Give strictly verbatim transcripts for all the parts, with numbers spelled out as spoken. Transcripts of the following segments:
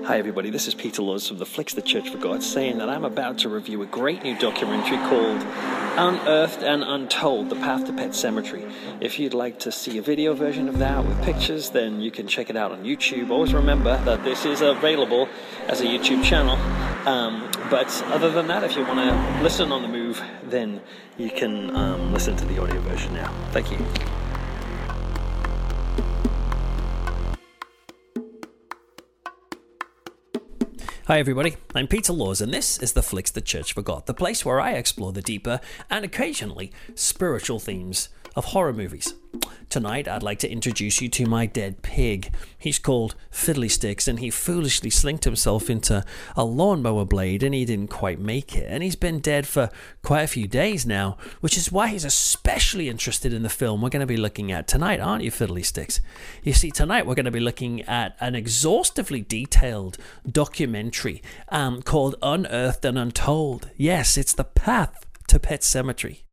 Hi everybody, this is Peter Laws from the Flicks the Church for God, saying that I'm about to review a great new documentary called Unearthed and Untold, The Path to Pet Sematary. If you'd like to see a video version of that with pictures, then you can check it out on YouTube. Always remember that this is available as a YouTube channel. Um, but other than that, if you want to listen on the move, then you can um, listen to the audio version now. Thank you. Hi everybody, I'm Peter Laws and this is the Flicks the Church Forgot, the place where I explore the deeper and occasionally spiritual themes of horror movies. Tonight I'd like to introduce you to my dead pig. He's called Fiddlysticks and he foolishly slinked himself into a lawnmower blade and he didn't quite make it. And he's been dead for quite a few days now, which is why he's especially interested in the film we're going to be looking at tonight, aren't you, Fiddlysticks? You see, tonight we're going to be looking at an exhaustively detailed documentary um, called Unearthed and Untold. Yes, it's the path to Pet Sematary.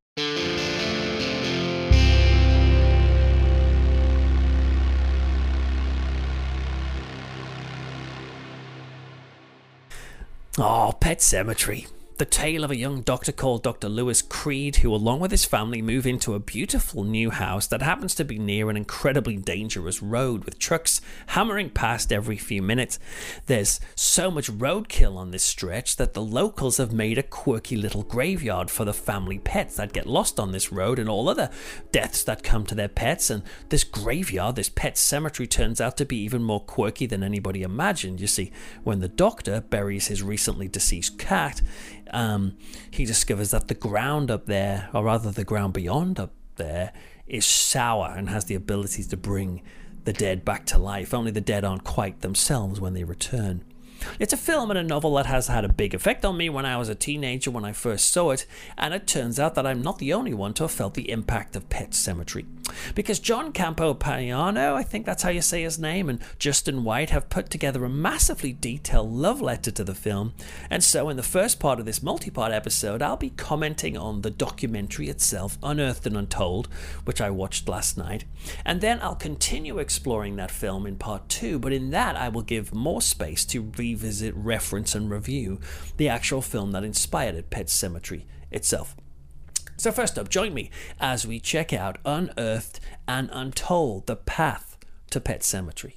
Oh, Pet Sematary. The tale of a young doctor called Doctor Lewis Creed, who along with his family move into a beautiful new house that happens to be near an incredibly dangerous road with trucks hammering past every few minutes. There's so much roadkill on this stretch that the locals have made a quirky little graveyard for the family pets that get lost on this road and all other deaths that come to their pets. And this graveyard, this pet cemetery, turns out to be even more quirky than anybody imagined. You see, when the doctor buries his recently deceased cat, Um, he discovers that the ground up there, or rather the ground beyond up there, is sour and has the ability to bring the dead back to life. Only the dead aren't quite themselves when they return. It's a film and a novel that has had a big effect on me when I was a teenager when I first saw it, and it turns out that I'm not the only one to have felt the impact of Pet Sematary. Because John Campopiano, I think that's how you say his name, and Justin White have put together a massively detailed love letter to the film, and so in the first part of this multi-part episode, I'll be commenting on the documentary itself, Unearthed and Untold, which I watched last night, and then I'll continue exploring that film in part two, but in that I will give more space to read revisit, reference, and review the actual film that inspired it, Pet Sematary itself. So first up, join me as we check out Unearthed and Untold, The Path to Pet Sematary.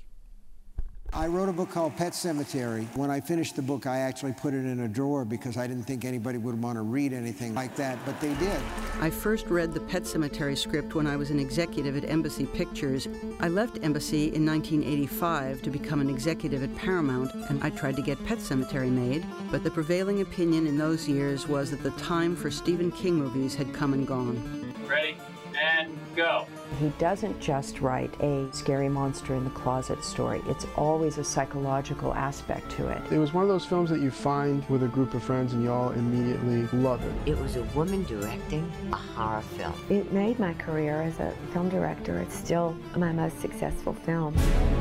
I wrote a book called Pet Sematary. When I finished the book, I actually put it in a drawer because I didn't think anybody would want to read anything like that, but they did. I first read the Pet Sematary script when I was an executive at Embassy Pictures. I left Embassy in nineteen eighty-five to become an executive at Paramount, and I tried to get Pet Sematary made, but the prevailing opinion in those years was that the time for Stephen King movies had come and gone. Ready, and go. He doesn't just write a scary monster in the closet story. It's always a psychological aspect to it. It was one of those films that you find with a group of friends and you all immediately love it. It was a woman directing a horror film. It made my career as a film director. It's still my most successful film.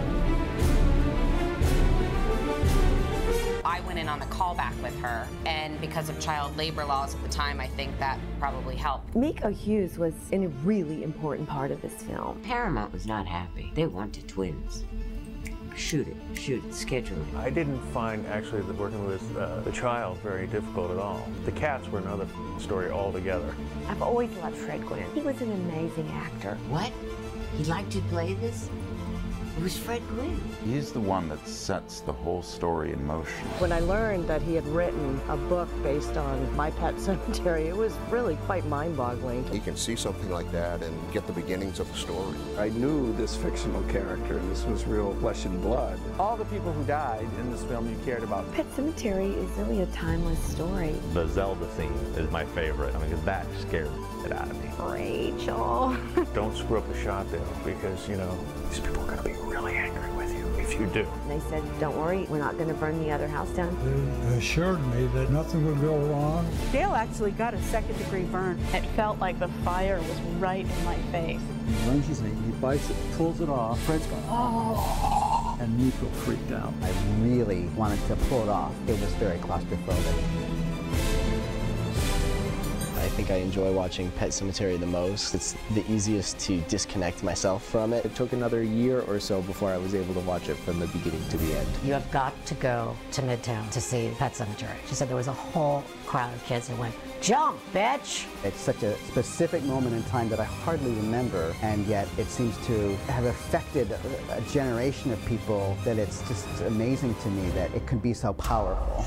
I went in on the callback with her, and because of child labor laws at the time, I think that probably helped. Miko Hughes was in a really important part of this film. Paramount was not happy. They wanted twins. Shoot it, shoot it, schedule it. I didn't find actually that working with uh, the child very difficult at all. The cats were another story altogether. I've always loved Fred Gwynne. He was an amazing actor. What? He'd like to play this? It was Fred Gwynne. He's the one that sets the whole story in motion. When I learned that he had written a book based on My Pet Sematary, it was really quite mind-boggling. You can see something like that and get the beginnings of the story. I knew this fictional character. This was real flesh and blood. All the people who died in this film you cared about. Pet Sematary is really a timeless story. The Zelda scene is my favorite. I mean, because that scared it out of me. Rachel. Don't screw up the shot, Dale, because, you know, these people are going to be really angry with you if you do. They said, don't worry, we're not going to burn the other house down. They assured me that nothing would go wrong. Dale actually got a second degree burn. It felt like the fire was right in my face. He runs his knee, he bites it, pulls it off. Fred's going, oh! And Miko freaked out. I really wanted to pull it off. It was very claustrophobic. I think I enjoy watching Pet Sematary the most. It's the easiest to disconnect myself from it. It took another year or so before I was able to watch it from the beginning to the end. You have got to go to Midtown to see Pet Sematary. She said there was a whole crowd of kids that went, "Jump, bitch!" It's such a specific moment in time that I hardly remember, and yet it seems to have affected a, a generation of people that it's just amazing to me that it can be so powerful.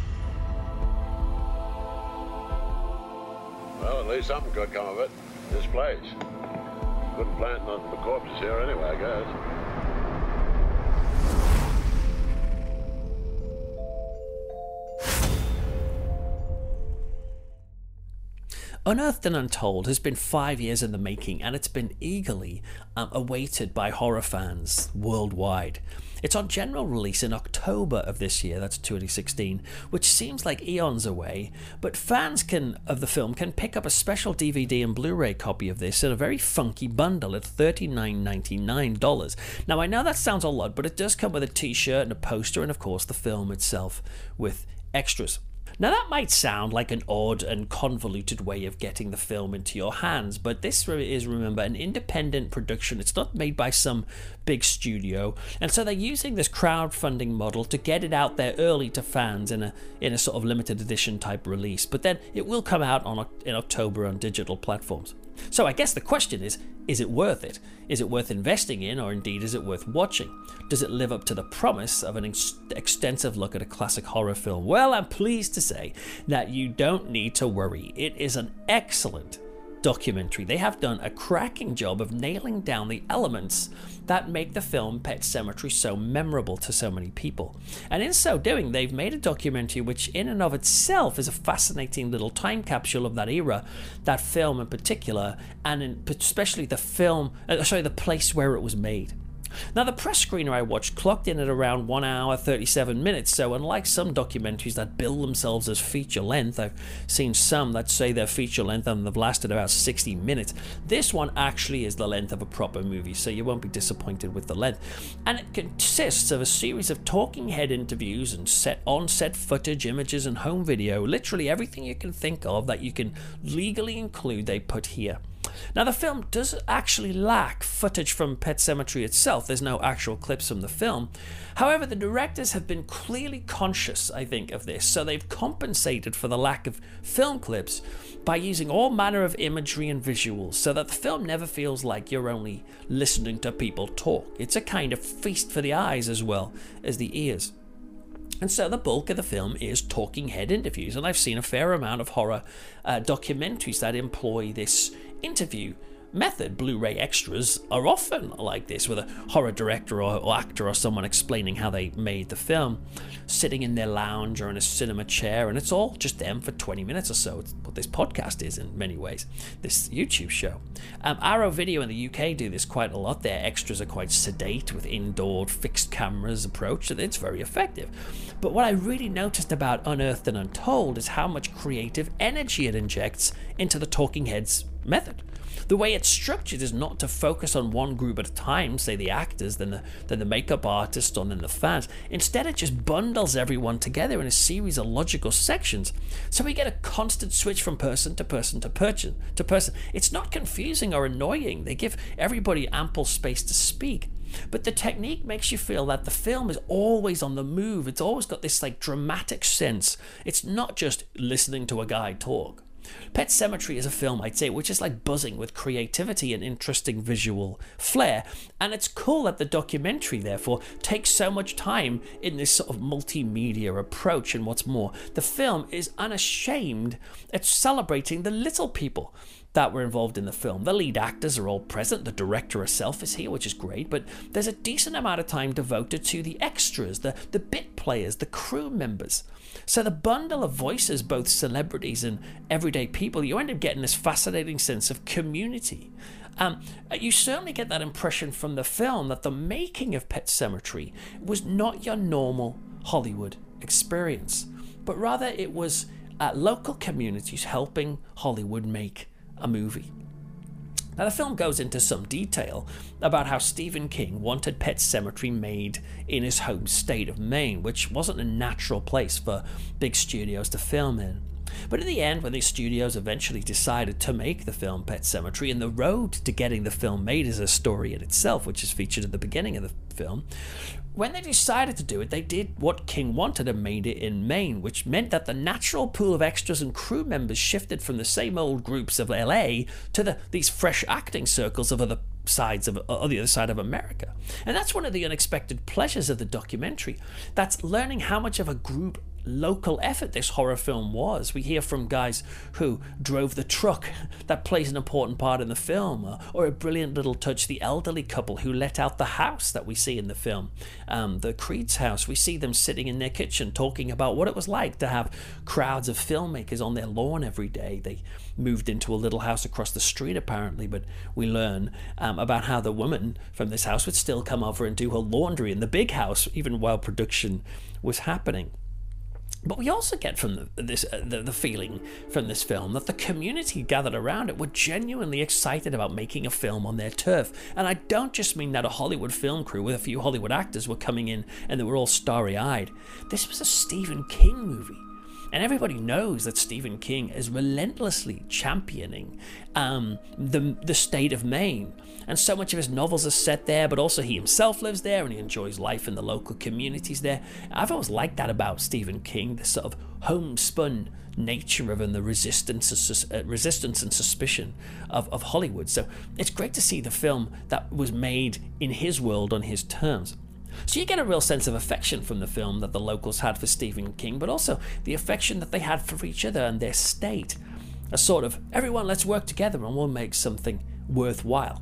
Well, at least something could come of it. This place. Couldn't plant nothing but corpses here anyway, I guess. Unearthed and Untold has been five years in the making, and it's been eagerly um, awaited by horror fans worldwide. It's on general release in October of this year, that's twenty sixteen, which seems like eons away, but fans can of the film can pick up a special D V D and Blu-ray copy of this in a very funky bundle at thirty-nine ninety-nine. Now, I know that sounds a lot, but it does come with a t-shirt and a poster, and of course the film itself with extras. Now, that might sound like an odd and convoluted way of getting the film into your hands, but this is, remember, an independent production. It's not made by some big studio, and so they're using this crowdfunding model to get it out there early to fans in a in a sort of limited edition type release, but then it will come out on in October on digital platforms. So I guess the question is, is it worth it? Is it worth investing in, or indeed is it worth watching? Does it live up to the promise of an ex- extensive look at a classic horror film? Well, I'm pleased to say that you don't need to worry. It is an excellent documentary. They have done a cracking job of nailing down the elements that make the film Pet Sematary so memorable to so many people. And in so doing, they've made a documentary which in and of itself is a fascinating little time capsule of that era, that film in particular, and in, especially the film, uh, sorry, the place where it was made. Now, the press screener I watched clocked in at around one hour thirty-seven minutes, so unlike some documentaries that bill themselves as feature length, I've seen some that say they're feature length and they've lasted about sixty minutes. This one actually is the length of a proper movie, so you won't be disappointed with the length. And it consists of a series of talking head interviews and set on-set footage, images, and home video. Literally everything you can think of that you can legally include, they put here. Now, the film does actually lack footage from Pet Sematary itself. There's no actual clips from the film. However, the directors have been clearly conscious, I think, of this, so they've compensated for the lack of film clips by using all manner of imagery and visuals, so that the film never feels like you're only listening to people talk. It's a kind of feast for the eyes as well as the ears. And so the bulk of the film is talking head interviews, and I've seen a fair amount of horror uh, documentaries that employ this interview method. Blu-ray extras are often like this, with a horror director or, or actor or someone explaining how they made the film, sitting in their lounge or in a cinema chair, and it's all just them for twenty minutes or so. It's what this podcast is in many ways, this YouTube show. Um, Arrow Video in the U K do this quite a lot. Their extras are quite sedate with indoor fixed cameras approach, and it's very effective. But what I really noticed about Unearthed and Untold is how much creative energy it injects into the talking heads method. The way it's structured is not to focus on one group at a time, say the actors, then the, then the makeup artist, or then the fans. Instead, it just bundles everyone together in a series of logical sections, so we get a constant switch from person to person to person to person. It's not confusing or annoying. They give everybody ample space to speak. But the technique makes you feel that the film is always on the move. It's always got this like dramatic sense. It's not just listening to a guy talk. Pet Sematary is a film, I'd say, which is like buzzing with creativity and interesting visual flair, and it's cool that the documentary, therefore, takes so much time in this sort of multimedia approach. And what's more, the film is unashamed at celebrating the little people that were involved in the film. The lead actors are all present, the director herself is here, which is great, but there's a decent amount of time devoted to the extras, the, the bit players, the crew members. So the bundle of voices, both celebrities and everyday people, you end up getting this fascinating sense of community. Um, you certainly get that impression from the film that the making of Pet Sematary was not your normal Hollywood experience, but rather it was uh, local communities helping Hollywood make a movie. Now, the film goes into some detail about how Stephen King wanted Pet Sematary made in his home state of Maine, which wasn't a natural place for big studios to film in. But in the end, when these studios eventually decided to make the film Pet Sematary, and the road to getting the film made is a story in itself, which is featured at the beginning of the film, when they decided to do it, they did what King wanted and made it in Maine, which meant that the natural pool of extras and crew members shifted from the same old groups of L A to the, these fresh acting circles of other sides of on the other side of America. And that's one of the unexpected pleasures of the documentary. That's learning how much of a group local effort this horror film was. We hear from guys who drove the truck that plays an important part in the film, or, or a brilliant little touch, the elderly couple who let out the house that we see in the film, um, the Creed's house. We see them sitting in their kitchen talking about what it was like to have crowds of filmmakers on their lawn every day. They moved into a little house across the street apparently, but we learn um, about how the woman from this house would still come over and do her laundry in the big house even while production was happening. But we also get from the, this uh, the, the feeling from this film that the community gathered around it were genuinely excited about making a film on their turf. And I don't just mean that a Hollywood film crew with a few Hollywood actors were coming in and they were all starry-eyed. This was a Stephen King movie. And everybody knows that Stephen King is relentlessly championing um, the the state of Maine. And so much of his novels are set there, but also he himself lives there and he enjoys life in the local communities there. I've always liked that about Stephen King, this sort of homespun nature of and the resistance, uh, resistance and suspicion of, of Hollywood. So it's great to see the film that was made in his world on his terms. So you get a real sense of affection from the film that the locals had for Stephen King, but also the affection that they had for each other and their state. A sort of, everyone, let's work together and we'll make something worthwhile.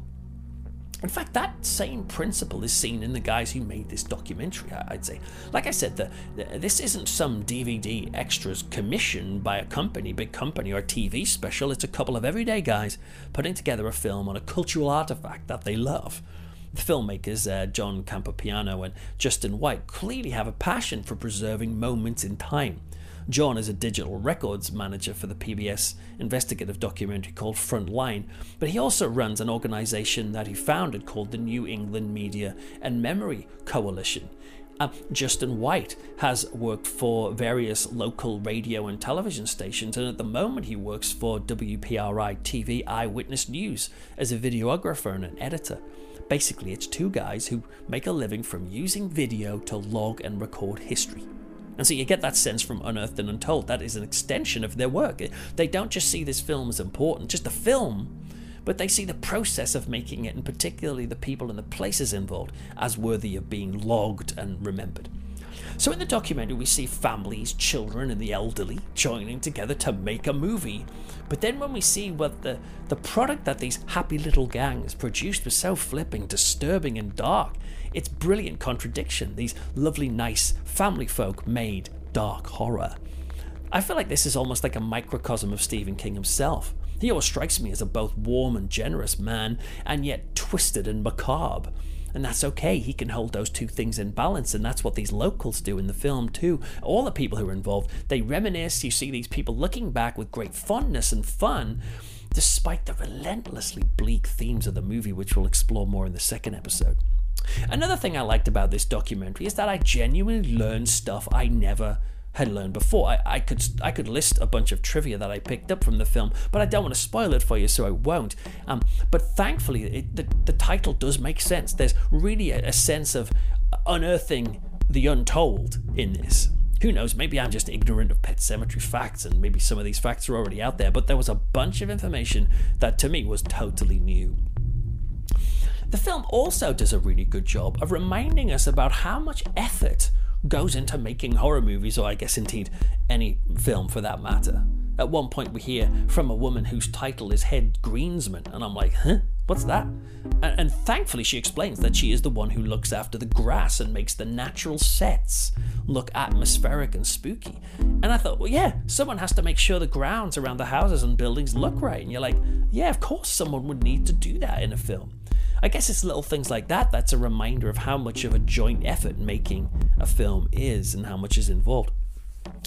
In fact, that same principle is seen in the guys who made this documentary, I'd say. Like I said, the, the, this isn't some D V D extras commissioned by a company, big company, or a T V special. It's a couple of everyday guys putting together a film on a cultural artifact that they love. The filmmakers, uh, John Campopiano and Justin White, clearly have a passion for preserving moments in time. John is a digital records manager for the P B S investigative documentary called Frontline, but he also runs an organization that he founded called the New England Media and Memory Coalition. Uh, Justin White has worked for various local radio and television stations, and at the moment he works for W P R I T V Eyewitness News as a videographer and an editor. Basically, it's two guys who make a living from using video to log and record history. And so you get that sense from Unearthed and Untold. That is an extension of their work. They don't just see this film as important, just the film, but they see the process of making it, and particularly the people and the places involved, as worthy of being logged and remembered. So in the documentary, we see families, children, and the elderly joining together to make a movie. But then when we see what the, the product that these happy little gangs produced was so flipping, disturbing, and dark, it's brilliant contradiction. These lovely, nice family folk made dark horror. I feel like this is almost like a microcosm of Stephen King himself. He always strikes me as a both warm and generous man, and yet twisted and macabre. And that's okay, he can hold those two things in balance, and that's what these locals do in the film too. All the people who are involved, they reminisce. You see these people looking back with great fondness and fun, despite the relentlessly bleak themes of the movie, which we'll explore more in the second episode. Another thing I liked about this documentary is that I genuinely learned stuff I never had learned before. I, I could I could list a bunch of trivia that I picked up from the film, but I don't want to spoil it for you, so I won't. Um, but thankfully, it, the, the title does make sense. There's really a, a sense of unearthing the untold in this. Who knows, maybe I'm just ignorant of Pet Sematary facts, and maybe some of these facts are already out there, but there was a bunch of information that to me was totally new. The film also does a really good job of reminding us about how much effort goes into making horror movies, or I guess indeed any film for that matter. At one point we hear from a woman whose title is head greensman, and I'm like, huh? What's that? And, and thankfully she explains that she is the one who looks after the grass and makes the natural sets look atmospheric and spooky. And I thought, well, yeah, someone has to make sure the grounds around the houses and buildings look right. And you're like, yeah, of course someone would need to do that in a film. I guess it's little things like that that's a reminder of how much of a joint effort making a film is and how much is involved.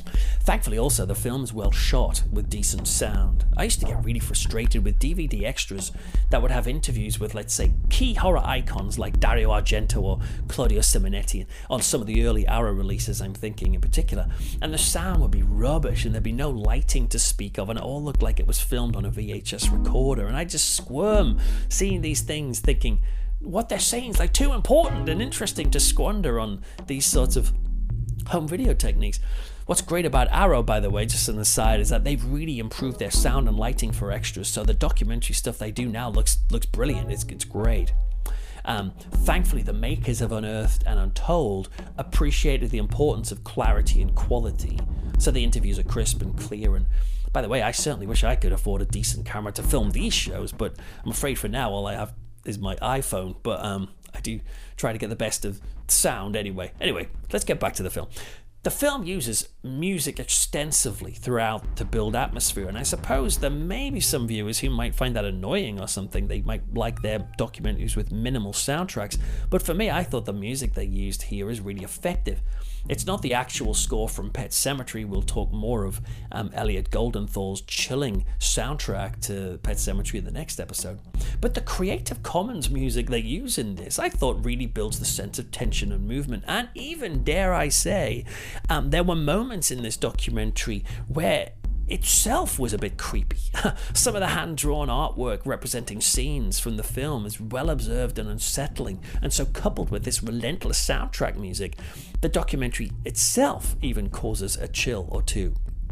Thankfully also the film is well shot with decent sound. I used to get really frustrated with D V D extras that would have interviews with, let's say, key horror icons like Dario Argento or Claudio Simonetti on some of the early Arrow releases I'm thinking in particular, and the sound would be rubbish and there'd be no lighting to speak of and it all looked like it was filmed on a V H S recorder, and I just squirm seeing these things thinking what they're saying is like too important and interesting to squander on these sorts of home video techniques. What's great about Arrow, by the way, just an aside, is that they've really improved their sound and lighting for extras, so the documentary stuff they do now looks looks brilliant. It's, it's great. Um, thankfully, the makers of Unearthed and Untold appreciated the importance of clarity and quality, so the interviews are crisp and clear. And by the way, I certainly wish I could afford a decent camera to film these shows, but I'm afraid for now all I have is my iPhone, but um, I do try to get the best of sound anyway. Anyway, let's get back to the film. The film uses music extensively throughout to build atmosphere, and I suppose there may be some viewers who might find that annoying or something. They might like their documentaries with minimal soundtracks, but for me, I thought the music they used here is really effective. It's not the actual score from Pet Sematary. We'll talk more of um, Elliot Goldenthal's chilling soundtrack to Pet Sematary in the next episode. But the Creative Commons music they use in this, I thought really builds the sense of tension and movement. And even, dare I say, um, there were moments in this documentary where itself was a bit creepy. Some of the hand-drawn artwork representing scenes from the film is well observed and unsettling, and so coupled with this relentless soundtrack music, the documentary itself even causes a chill or two.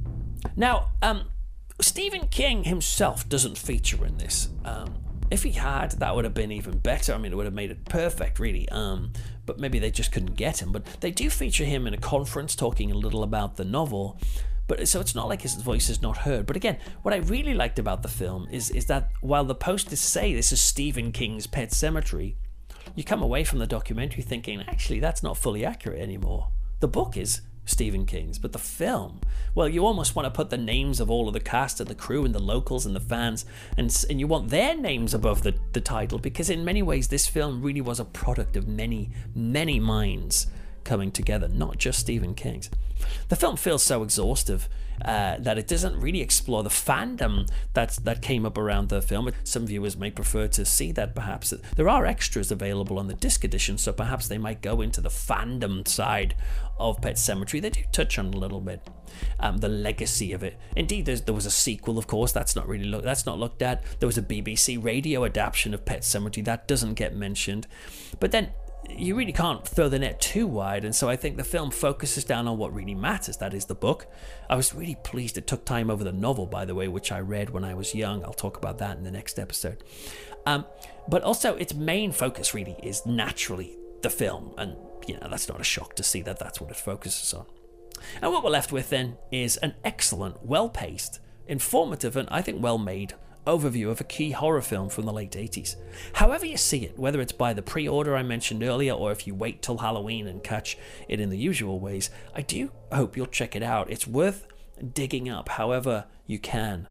Now, um, Stephen King himself doesn't feature in this. Um, if he had, that would have been even better. I mean, it would have made it perfect, really. Um, but maybe they just couldn't get him. But they do feature him in a conference talking a little about the novel. But so it's not like his voice is not heard. But again, what I really liked about the film is is that while the posters say this is Stephen King's Pet Sematary, you come away from the documentary thinking, actually, that's not fully accurate anymore. The book is Stephen King's, but the film, well, you almost want to put the names of all of the cast and the crew and the locals and the fans, and and you want their names above the, the title, because in many ways this film really was a product of many, many minds coming together, not just Stephen King's. The film feels so exhaustive uh, that it doesn't really explore the fandom that that came up around the film. Some viewers may prefer to see that, perhaps. There are extras available on the disc edition, so perhaps they might go into the fandom side of Pet Sematary. They do touch on a little bit um, the legacy of it. Indeed, there was a sequel, of course. That's not really look, that's not looked at. There was a B B C radio adaptation of Pet Sematary that doesn't get mentioned. But then you really can't throw the net too wide, and so I think the film focuses down on what really matters, that is the book. I was really pleased it took time over the novel, by the way, which I read when I was young. I'll talk about that in the next episode. Um, but also its main focus really is naturally the film, and you know, that's not a shock to see that that's what it focuses on. And what we're left with then is an excellent, well-paced, informative, and I think well-made overview of a key horror film from the late eighties. However you see it, whether it's by the pre-order I mentioned earlier or if you wait till Halloween and catch it in the usual ways, I do hope you'll check it out. It's worth digging up however you can.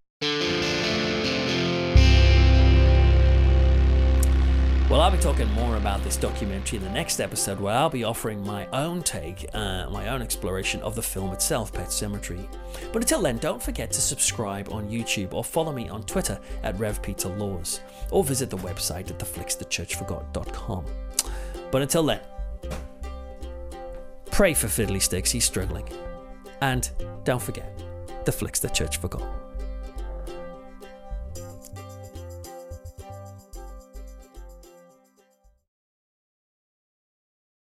Well, I'll be talking more about this documentary in the next episode, where I'll be offering my own take, uh, my own exploration of the film itself, Pet Sematary. But until then, don't forget to subscribe on YouTube or follow me on Twitter at Rev Peter Laws, or visit the website at the flicks the church forgot dot com. But until then, pray for Fiddly Sticks, he's struggling. And don't forget, the flicks the church forgot.